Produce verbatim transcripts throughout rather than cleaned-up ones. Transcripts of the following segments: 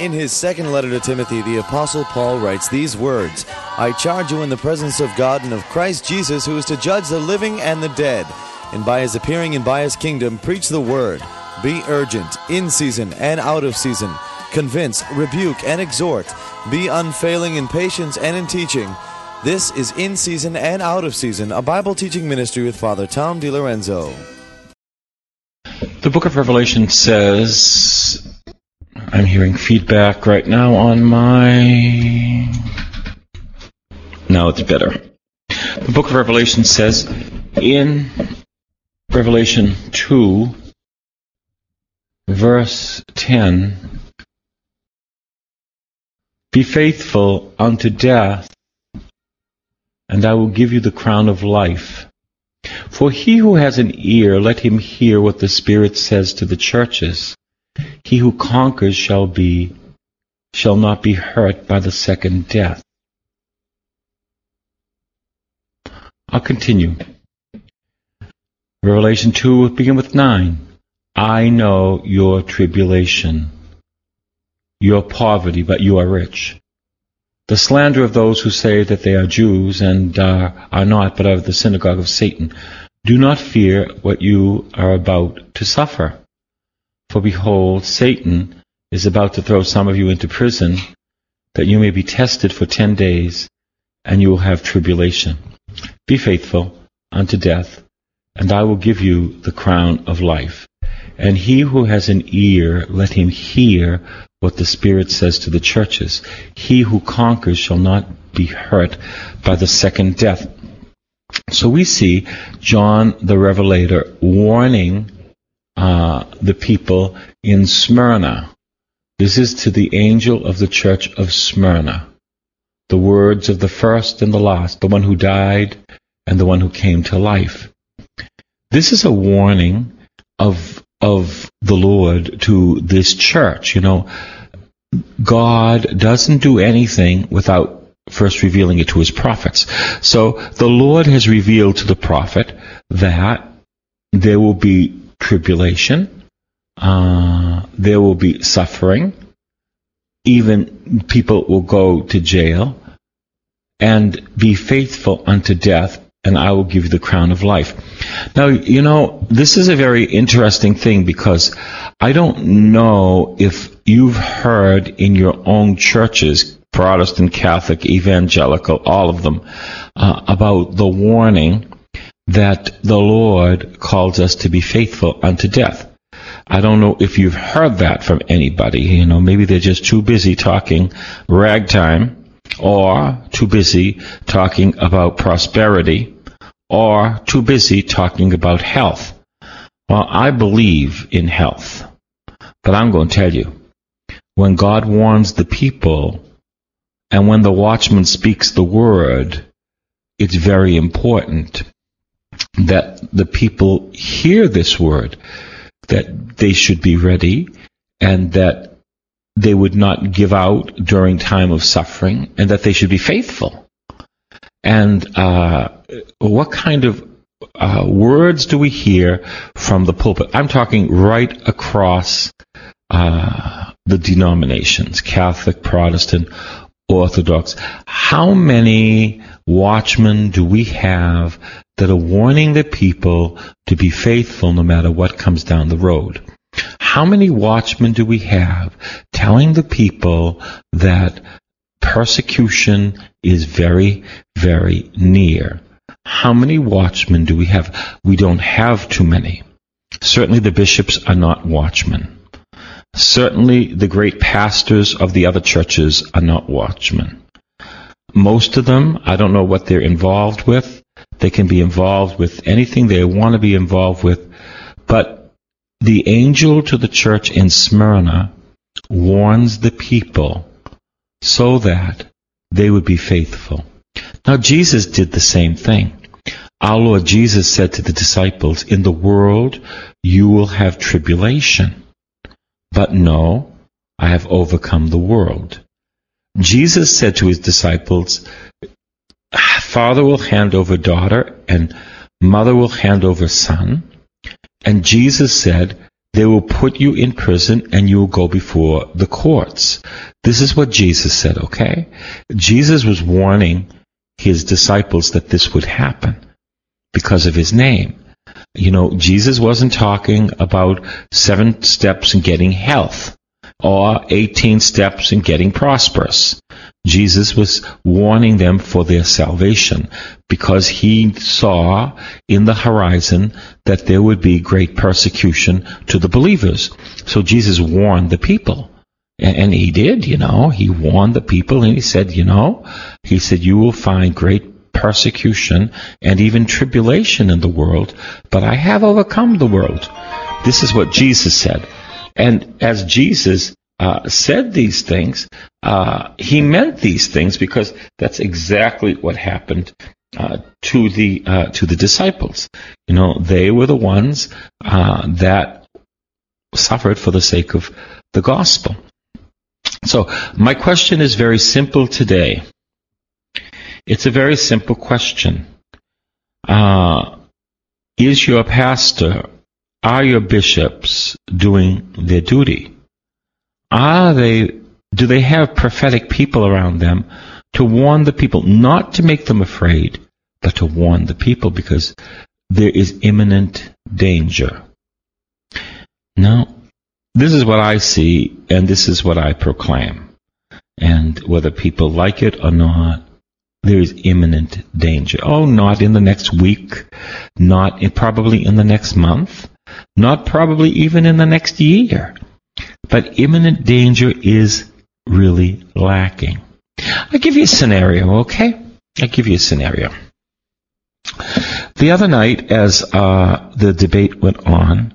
In his second letter to Timothy, the Apostle Paul writes these words, I charge you in the presence of God and of Christ Jesus, who is to judge the living and the dead, and by his appearing and by his kingdom, preach the word. Be urgent, in season and out of season. Convince, rebuke, and exhort. Be unfailing in patience and in teaching. This is In Season and Out of Season, a Bible teaching ministry with Father Tom DiLorenzo. The book of Revelation says, I'm hearing feedback right now on my... Now it's better. The book of Revelation says in Revelation two, verse ten, be faithful unto death, and I will give you the crown of life. For he who has an ear, let him hear what the Spirit says to the churches. He who conquers shall be, shall not be hurt by the second death. I'll continue. Revelation two will begin with nine. I know your tribulation, your poverty, but you are rich. The slander of those who say that they are Jews and uh, are not, but are of the synagogue of Satan. Do not fear what you are about to suffer. For behold, Satan is about to throw some of you into prison, that you may be tested for ten days, and you will have tribulation. Be faithful unto death, and I will give you the crown of life. And he who has an ear, let him hear what the Spirit says to the churches. He who conquers shall not be hurt by the second death. So we see John the Revelator warning uh, the people in Smyrna. This is to the angel of the church of Smyrna. The words of the first and the last, the one who died and the one who came to life. This is a warning of of the Lord to this church. You know, God doesn't do anything without first revealing it to his prophets. So the Lord has revealed to the prophet that there will be tribulation, uh, there will be suffering, even people will go to jail, and be faithful unto death, and I will give you the crown of life. Now, you know, this is a very interesting thing, because I don't know if you've heard in your own churches, Protestant, Catholic, Evangelical, all of them, uh, about the warning that the Lord calls us to be faithful unto death. I don't know if you've heard that from anybody. You know, maybe they're just too busy talking ragtime, or too busy talking about prosperity, or too busy talking about health. Well, I believe in health, but I'm going to tell you, when God warns the people, and when the watchman speaks the word, it's very important that the people hear this word, that they should be ready, and that they would not give out during time of suffering, and that they should be faithful. And uh, what kind of uh, words do we hear from the pulpit? I'm talking right across uh, the denominations, Catholic, Protestant, Orthodox. How many watchmen do we have that are warning the people to be faithful no matter what comes down the road? How many watchmen do we have telling the people that persecution is very, very near? How many watchmen do we have? We don't have too many. Certainly the bishops are not watchmen. Certainly the great pastors of the other churches are not watchmen. Most of them, I don't know what they're involved with. They can be involved with anything they want to be involved with. But the angel to the church in Smyrna warns the people so that they would be faithful. Now, Jesus did the same thing. Our Lord Jesus said to the disciples, in the world you will have tribulation, but know, I have overcome the world. Jesus said to his disciples, father will hand over daughter, and mother will hand over son. And Jesus said, They will put you in prison and you will go before the courts. This is what Jesus said, okay? Jesus was warning his disciples that this would happen because of his name. You know, Jesus wasn't talking about seven steps in getting health or eighteen steps in getting prosperous. Jesus was warning them for their salvation because he saw in the horizon that there would be great persecution to the believers. So Jesus warned the people. And he did, you know, he warned the people and he said, you know, he said, you will find great persecution and even tribulation in the world, but I have overcome the world. This is what Jesus said. And as Jesus uh, said these things, uh, he meant these things because that's exactly what happened uh, to the uh, to the disciples. You know, they were the ones uh, that suffered for the sake of the gospel. So my question is very simple today. It's a very simple question. Uh, is your pastor, are your bishops doing their duty? Are they, do they have prophetic people around them to warn the people, not to make them afraid, but to warn the people because there is imminent danger? Now, this is what I see, and this is what I proclaim. And whether people like it or not, there is imminent danger. Oh, not in the next week, not in, probably in the next month, not probably even in the next year. But imminent danger is really lacking. I'll give you a scenario, okay? I'll give you a scenario. The other night, as uh, the debate went on,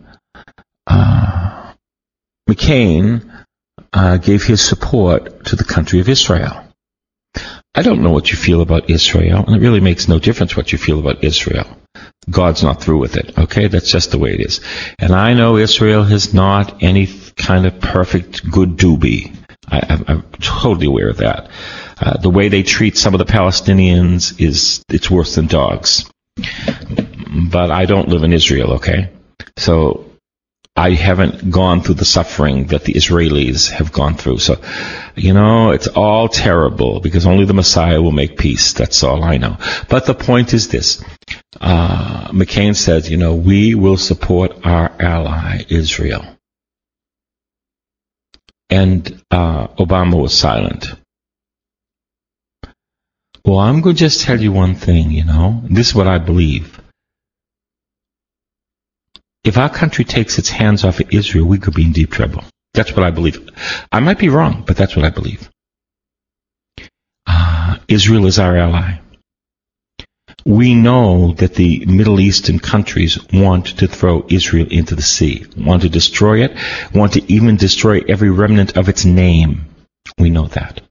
uh, McCain uh, gave his support to the country of Israel. I don't know what you feel about Israel, and it really makes no difference what you feel about Israel. God's not through with it, okay? That's just the way it is. And I know Israel is not any kind of perfect good doobie. I, I'm, I'm totally aware of that. Uh, the way they treat some of the Palestinians is, it's worse than dogs. But I don't live in Israel, okay? So I haven't gone through the suffering that the Israelis have gone through. So, you know, it's all terrible because only the Messiah will make peace. That's all I know. But the point is this. Uh, McCain said, you know, we will support our ally, Israel. And uh, Obama was silent. Well, I'm going to just tell you one thing, you know. This is what I believe. If our country takes its hands off of Israel, we could be in deep trouble. That's what I believe. I might be wrong, but that's what I believe. Uh, Israel is our ally. We know that the Middle Eastern countries want to throw Israel into the sea, want to destroy it, want to even destroy every remnant of its name. We know that.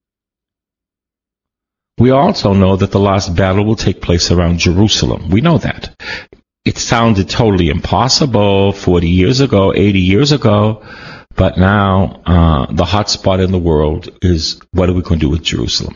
We also know that the last battle will take place around Jerusalem. We know that. It sounded totally impossible forty years ago, eighty years ago, but now uh, the hot spot in the world is, what are we going to do with Jerusalem?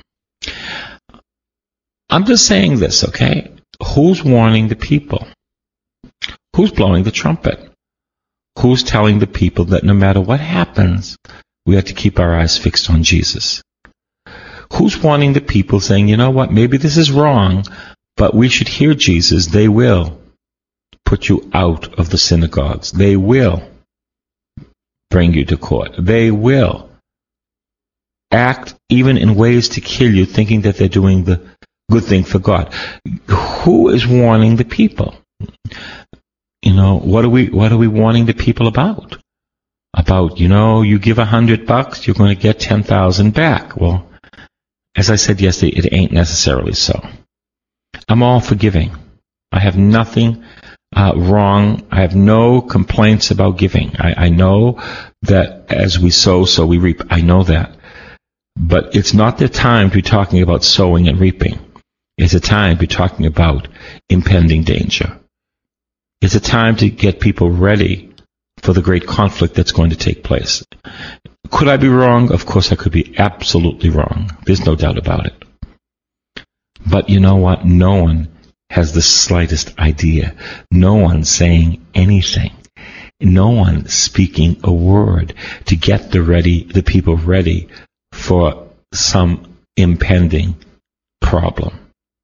I'm just saying this, okay? Who's warning the people? Who's blowing the trumpet? Who's telling the people that no matter what happens, we have to keep our eyes fixed on Jesus? Who's warning the people saying, you know what, maybe this is wrong, but we should hear Jesus. They will put you out of the synagogues. They will bring you to court. They will act even in ways to kill you, thinking that they're doing the good thing for God. Who is warning the people? You know, what are we what are we warning the people about? About, you know, you give a hundred bucks, you're going to get ten thousand back. Well, as I said yesterday, it ain't necessarily so. I'm all forgiving. I have nothing uh, wrong. I have no complaints about giving. I, I know that as we sow, so we reap. I know that. But it's not the time to be talking about sowing and reaping. It's a time to be talking about impending danger. It's a time to get people ready for the great conflict that's going to take place. Could I be wrong? Of course I could be absolutely wrong. There's no doubt about it. But you know what? No one has the slightest idea. No one's saying anything. no one speaking a word to get the ready, the people ready for some impending problem.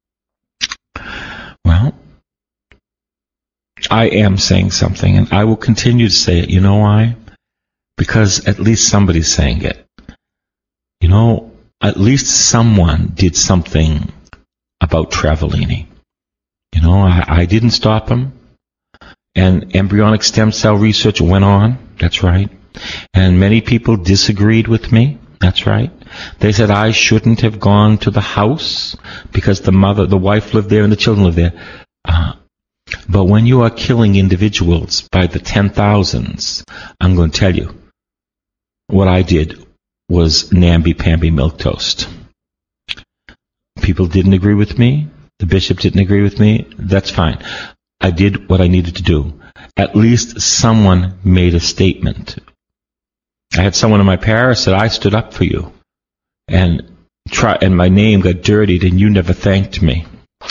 Well, I am saying something, and I will continue to say it. You know why? Because at least somebody's saying it. You know, at least someone did something about Travellini. You know, I, I didn't stop him. And embryonic stem cell research went on. That's right. And many people disagreed with me. That's right. They said I shouldn't have gone to the house because the mother, the wife lived there and the children lived there. Uh, but when you are killing individuals by the ten thousands, I'm going to tell you, what I did was namby-pamby milquetoast. People didn't agree with me. The bishop didn't agree with me. That's fine. I did what I needed to do. At least someone made a statement. I had someone in my parish that I stood up for you, and try, and my name got dirtied, and you never thanked me.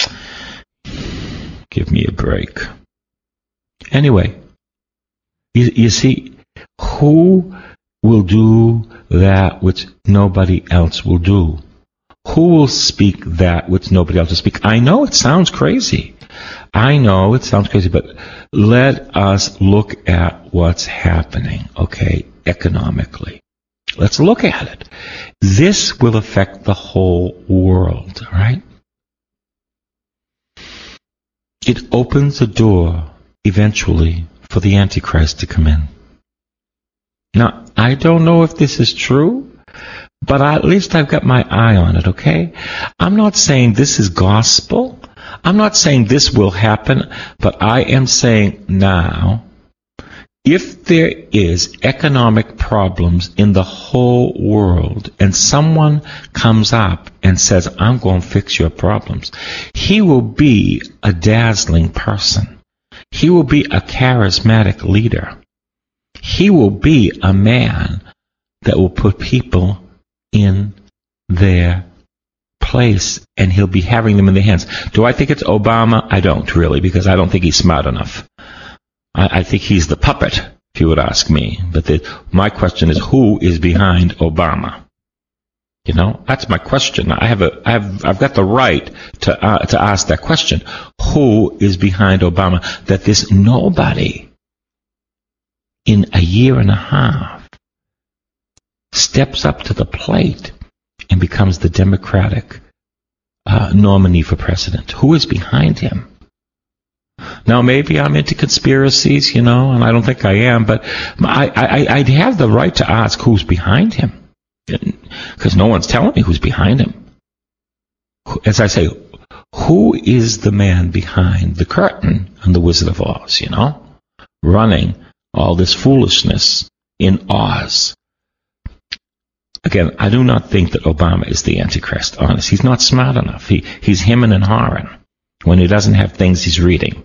Give me a break. Anyway, you, you see, who will do that which nobody else will do? Who will speak that which nobody else will speak? I know it sounds crazy. I know it sounds crazy, but let us look at what's happening, okay, economically. Let's look at it. This will affect the whole world, right? It opens a door, eventually, for the Antichrist to come in. Now, I don't know if this is true, but at least I've got my eye on it, okay? I'm not saying this is gospel. I'm not saying this will happen, but I am saying now, if there is economic problems in the whole world and someone comes up and says, I'm going to fix your problems, he will be a dazzling person. He will be a charismatic leader. He will be a man that will put people in their place, and he'll be having them in their hands. Do I think it's Obama? I don't really, because I don't think he's smart enough. I, I think he's the puppet, if you would ask me. But the, my question is, who is behind Obama? You know, that's my question. I have a, I have, I've got the right to uh, to ask that question. Who is behind Obama? That there's nobody in a year and a half steps up to the plate and becomes the Democratic uh, nominee for president. Who is behind him? Now, maybe I'm into conspiracies, you know, and I don't think I am, but I, I, I'd have the right to ask who's behind him, because no one's telling me who's behind him. As I say, who is the man behind the curtain on The Wizard of Oz, you know, running all this foolishness in Oz? Again, I do not think that Obama is the Antichrist, honest. He's not smart enough. He, he's hemming and hawing when he doesn't have things he's reading.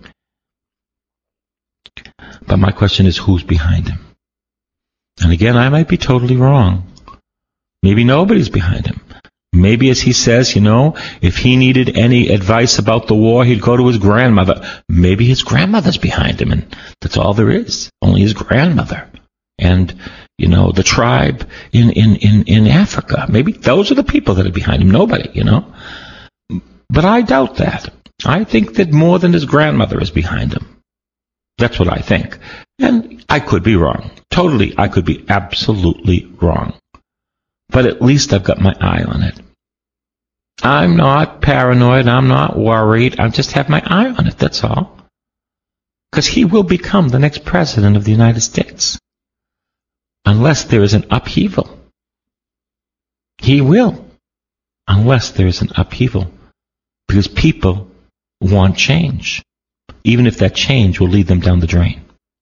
But my question is, who's behind him? And again, I might be totally wrong. Maybe nobody's behind him. Maybe, as he says, you know, if he needed any advice about the war, he'd go to his grandmother. Maybe his grandmother's behind him, and that's all there is. Only his grandmother. And, you know, the tribe in, in, in, in Africa. Maybe those are the people that are behind him. Nobody, you know. But I doubt that. I think that more than his grandmother is behind him. That's what I think. And I could be wrong. Totally, I could be absolutely wrong. But at least I've got my eye on it. I'm not paranoid. I'm not worried. I just have my eye on it, that's all. Because he will become the next president of the United States. Unless there is an upheaval. He will. Unless there is an upheaval. Because people want change. Even if that change will lead them down the drain.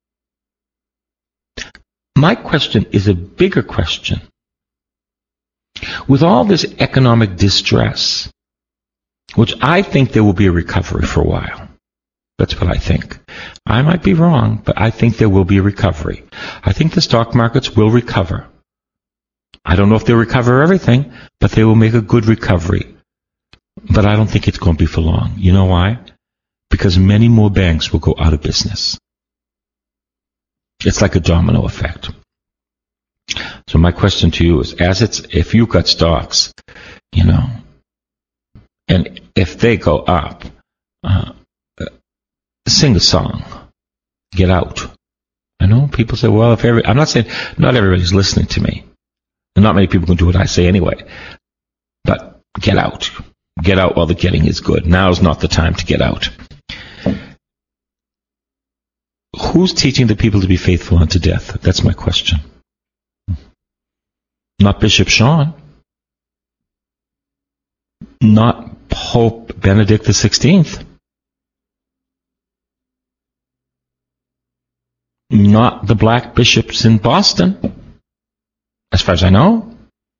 My question is a bigger question. With all this economic distress, which I think there will be a recovery for a while. That's what I think. I might be wrong, but I think there will be a recovery. I think the stock markets will recover. I don't know if they'll recover everything, but they will make a good recovery. But I don't think it's going to be for long. You know why? Because many more banks will go out of business. It's like a domino effect. So my question to you is, as it's, if you've got stocks, you know, and if they go up, uh, sing a song, get out. I know people say, well, if every, I'm not saying, not everybody's listening to me. And not many people can do what I say anyway. But get out. Get out while the getting is good. Now is not the time to get out. Who's teaching the people to be faithful unto death? That's my question. Not Bishop Sean. Not Pope Benedict the sixteenth. Not the black bishops in Boston, as far as I know.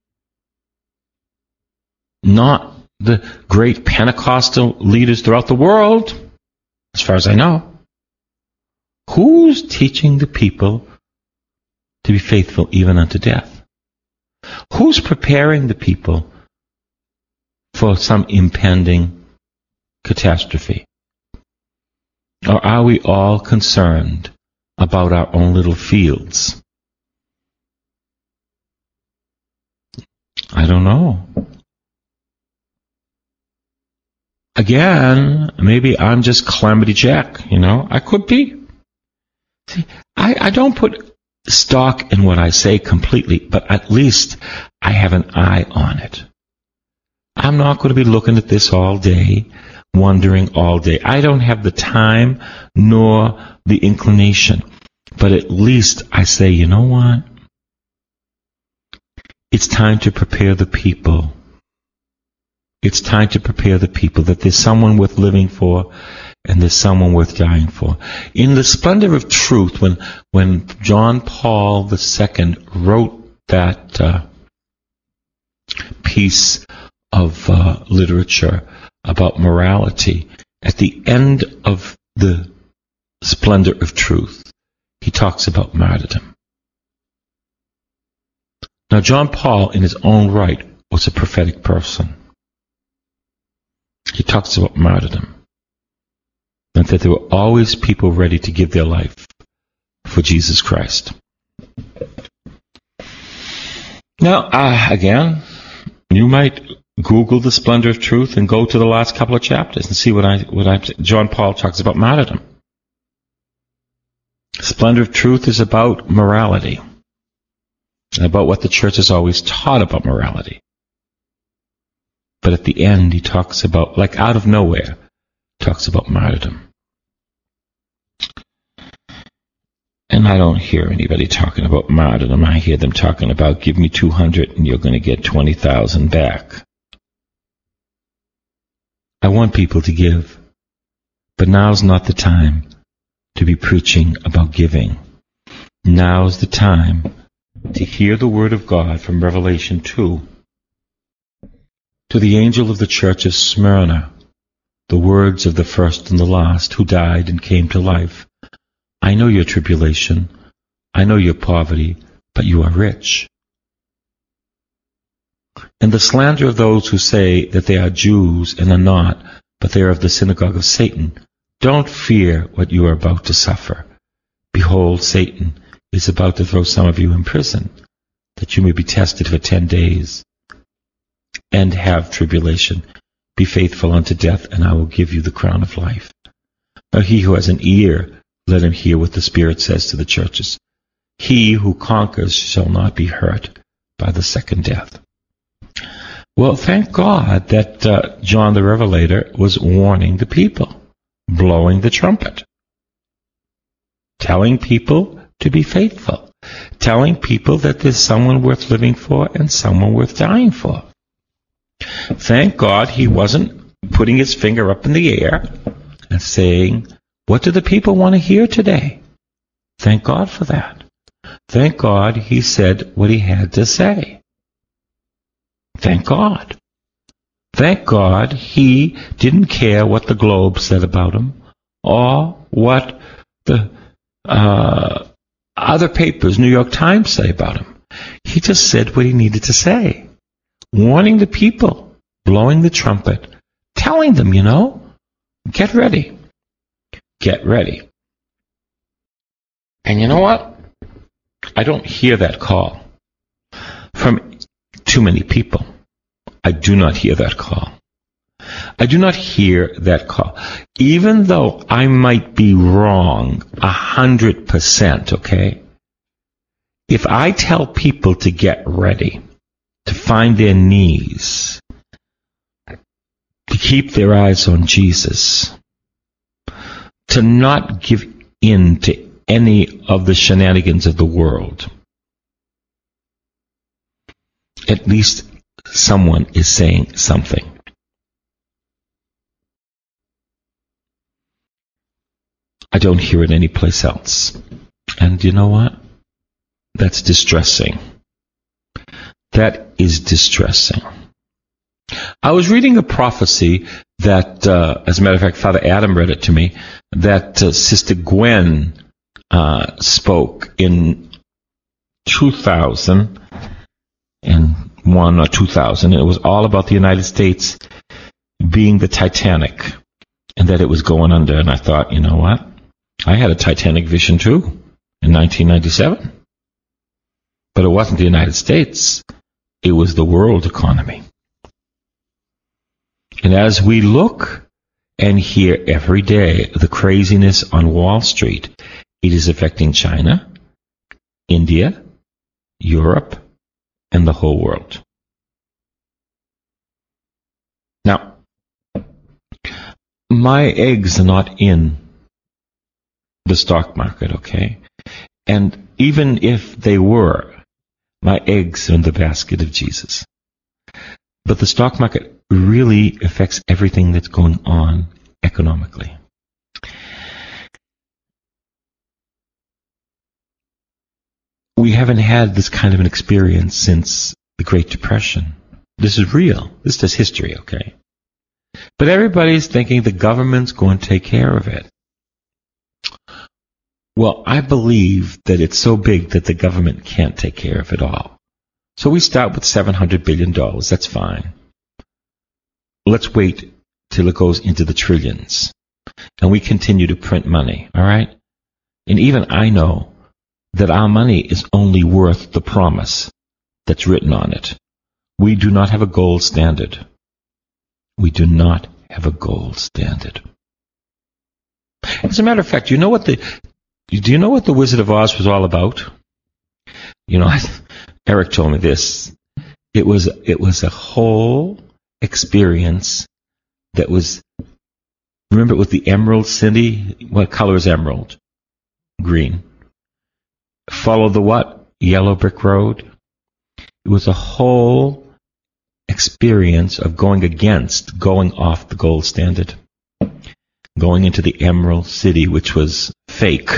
Not the great Pentecostal leaders throughout the world, as far as I know. Who's teaching the people to be faithful even unto death? Who's preparing the people for some impending catastrophe? Or are we all concerned about our own little fields? I don't know. Again, maybe I'm just Calamity Jack, you know. I could be. See, I, I don't put stock in what I say completely, but at least I have an eye on it. I'm not going to be looking at this all day, wondering all day. I don't have the time nor the inclination. But at least I say, you know what? It's time to prepare the people. It's time to prepare the people that there's someone worth living for and there's someone worth dying for. In the splendor of truth, when when John Paul the Second wrote that uh, piece of uh, literature about morality, at the end of the splendor of truth, he talks about martyrdom. Now, John Paul, in his own right, was a prophetic person. He talks about martyrdom. And that there were always people ready to give their life for Jesus Christ. Now, uh, again, you might Google the splendor of truth and go to the last couple of chapters and see what I, what I, John Paul talks about martyrdom. Splendor of truth is about morality, about what the church has always taught about morality. But at the end, he talks about, like out of nowhere, talks about martyrdom. And I don't hear anybody talking about martyrdom. I hear them talking about, give me two hundred and you're going to get twenty thousand back. I want people to give, but now's not the time to be preaching about giving. Now's the time to hear the word of God from Revelation two. To the angel of the church of Smyrna, the words of the first and the last, who died and came to life. I know your tribulation, I know your poverty, but you are rich. And the slander of those who say that they are Jews and are not, but they are of the synagogue of Satan. Don't fear what you are about to suffer. Behold, Satan is about to throw some of you in prison, that you may be tested for ten days, and have tribulation. Be faithful unto death, and I will give you the crown of life. Now he who has an ear, let him hear what the Spirit says to the churches. He who conquers shall not be hurt by the second death. Well, thank God that uh, John the Revelator was warning the people, blowing the trumpet, telling people to be faithful, telling people that there's someone worth living for and someone worth dying for. Thank God he wasn't putting his finger up in the air and saying, what do the people want to hear today? Thank God for that. Thank God he said what he had to say. Thank God. Thank God he didn't care what the Globe said about him or what the uh, other papers, New York Times, say about him. He just said what he needed to say, warning the people, blowing the trumpet, telling them, you know, get ready. Get ready. And you know what? I don't hear that call from too many people. I do not hear that call. I do not hear that call. Even though I might be wrong a hundred percent, okay? If I tell people to get ready, to find their knees, to keep their eyes on Jesus, to not give in to any of the shenanigans of the world, at least someone is saying something. I don't hear it anyplace else. And you know what? That's distressing. That is distressing. I was reading a prophecy that, uh, as a matter of fact, Father Adam read it to me, that uh, Sister Gwen uh, spoke in two thousand one or two thousand. It was all about the United States being the Titanic and that it was going under. And I thought, you know what? I had a Titanic vision too in nineteen ninety-seven. But it wasn't the United States. It was the world economy. And as we look and hear every day the craziness on Wall Street, it is affecting China, India, Europe, and the whole world. Now, my eggs are not in the stock market, okay? And even if they were, my eggs are in the basket of Jesus. But the stock market really affects everything that's going on economically. We haven't had this kind of an experience since the Great Depression. This is real. This is history, okay? But everybody's thinking the government's going to take care of it. Well, I believe that it's so big that the government can't take care of it all. So we start with seven hundred billion dollars. That's fine. Let's wait till it goes into the trillions. And we continue to print money, all right? And even I know that our money is only worth the promise that's written on it. We do not have a gold standard. We do not have a gold standard. As a matter of fact, you know what the do you know what the Wizard of Oz was all about? You know, Eric told me this. It was it was a whole experience that was. Remember, it was the Emerald City. What color is emerald? Green. Follow the what? Yellow brick road. It was a whole experience of going against, going off the gold standard, going into the Emerald City, which was fake.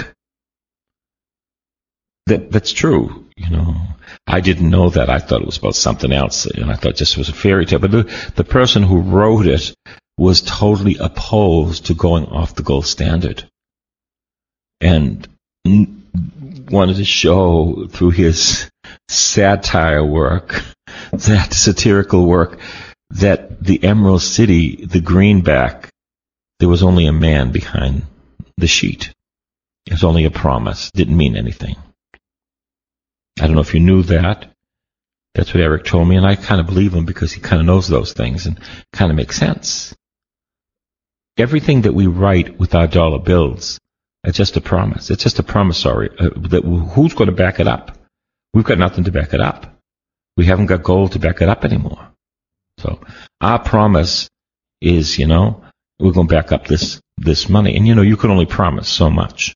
That that's true, you know. I didn't know that. I thought it was about something else, and I thought this was a fairy tale. But the, the person who wrote it was totally opposed to going off the gold standard, and wanted to show through his satire work, that satirical work, that the Emerald City, the greenback, there was only a man behind the sheet. It was only a promise. Didn't mean anything. I don't know if you knew that. That's what Eric told me, and I kind of believe him because he kind of knows those things and kind of makes sense. Everything that we write with our dollar bills, it's just a promise. It's just a promissory. Uh, that who's going to back it up? We've got nothing to back it up. We haven't got gold to back it up anymore. So our promise is, you know, we're going to back up this this money. And, you know, you can only promise so much.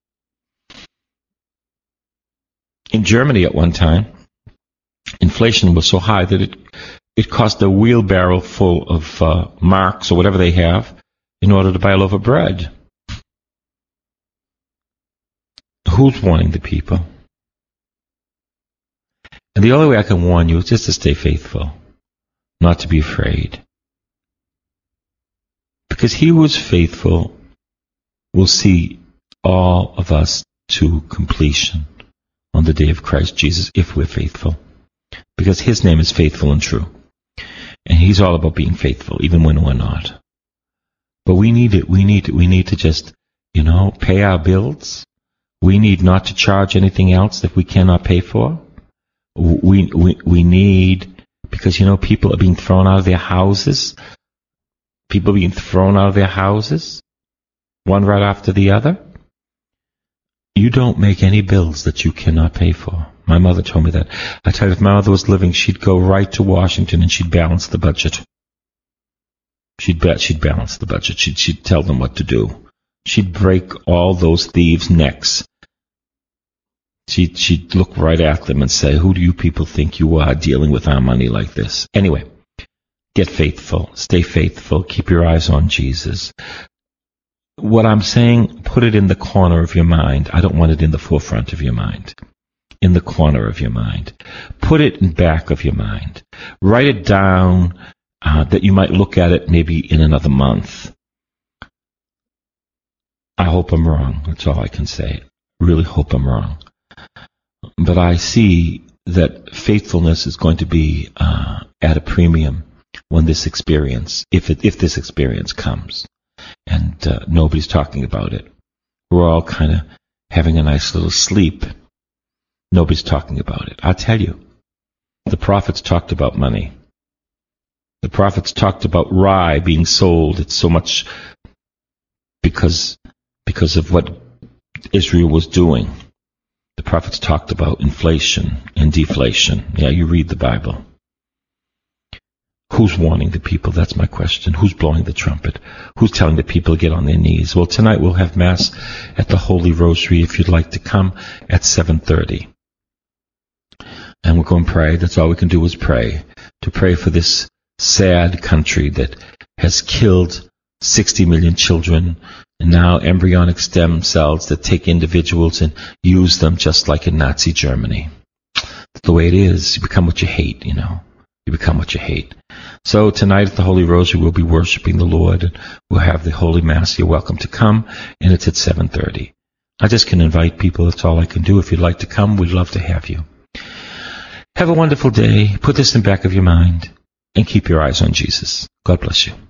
In Germany at one time, inflation was so high that it it cost a wheelbarrow full of uh, marks or whatever they have in order to buy a loaf of bread. Who's warning the people? And the only way I can warn you is just to stay faithful, not to be afraid. Because he who is faithful will see all of us to completion on the day of Christ Jesus, if we're faithful. Because his name is faithful and true. And he's all about being faithful, even when we're not. But we need it. We need it. We need to just, you know, pay our bills. We need not to charge anything else that we cannot pay for. We, we, we need, because, you know, people are being thrown out of their houses. People are being thrown out of their houses, one right after the other. You don't make any bills that you cannot pay for. My mother told me that. I tell you, if my mother was living, she'd go right to Washington and she'd balance the budget. She'd bet she'd balance the budget. She'd, she'd tell them what to do. She'd break all those thieves' necks. She'd, she'd look right at them and say, who do you people think you are dealing with our money like this? Anyway, get faithful. Stay faithful. Keep your eyes on Jesus. What I'm saying, put it in the corner of your mind. I don't want it in the forefront of your mind. In the corner of your mind. Put it in back of your mind. Write it down uh, that you might look at it maybe in another month. I hope I'm wrong. That's all I can say. Really hope I'm wrong. But I see that faithfulness is going to be uh, at a premium when this experience, if it, if this experience comes. And uh, nobody's talking about it. We're all kind of having a nice little sleep. Nobody's talking about it. I'll tell you, the prophets talked about money. The prophets talked about rye being sold. It's so much because because of what Israel was doing. The prophets talked about inflation and deflation. Yeah, you read the Bible. Who's warning the people? That's my question. Who's blowing the trumpet? Who's telling the people to get on their knees? Well, tonight we'll have Mass at the Holy Rosary if you'd like to come at seven thirty. And we'll go and pray. That's all we can do is pray. To pray for this sad country that has killed sixty million children, and now embryonic stem cells that take individuals and use them just like in Nazi Germany. That's the way it is. You become what you hate, you know. You become what you hate. So tonight at the Holy Rosary we'll be worshiping the Lord, and we'll have the Holy Mass. You're welcome to come, and it's at seven thirty. I just can invite people. That's all I can do. If you'd like to come, we'd love to have you. Have a wonderful day. Put this in the back of your mind, and keep your eyes on Jesus. God bless you.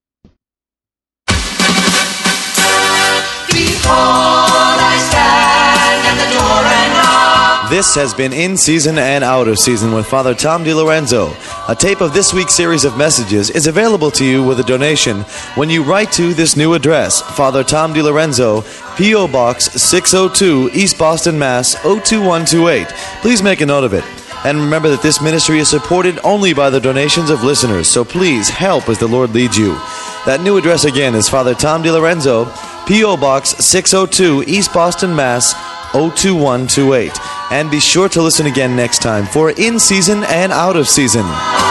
Behold, I stand at the door and knock. This has been In Season and Out of Season with Father Tom DiLorenzo. A tape of this week's series of messages is available to you with a donation when you write to this new address, Father Tom DiLorenzo, P O Box six oh two, East Boston, Mass. oh two one two eight. Please make a note of it. And remember that this ministry is supported only by the donations of listeners, so please help as the Lord leads you. That new address again is Father Tom DiLorenzo, P O Box six oh two, East Boston, Mass. oh two one two eight. And be sure to listen again next time for In Season and Out of Season.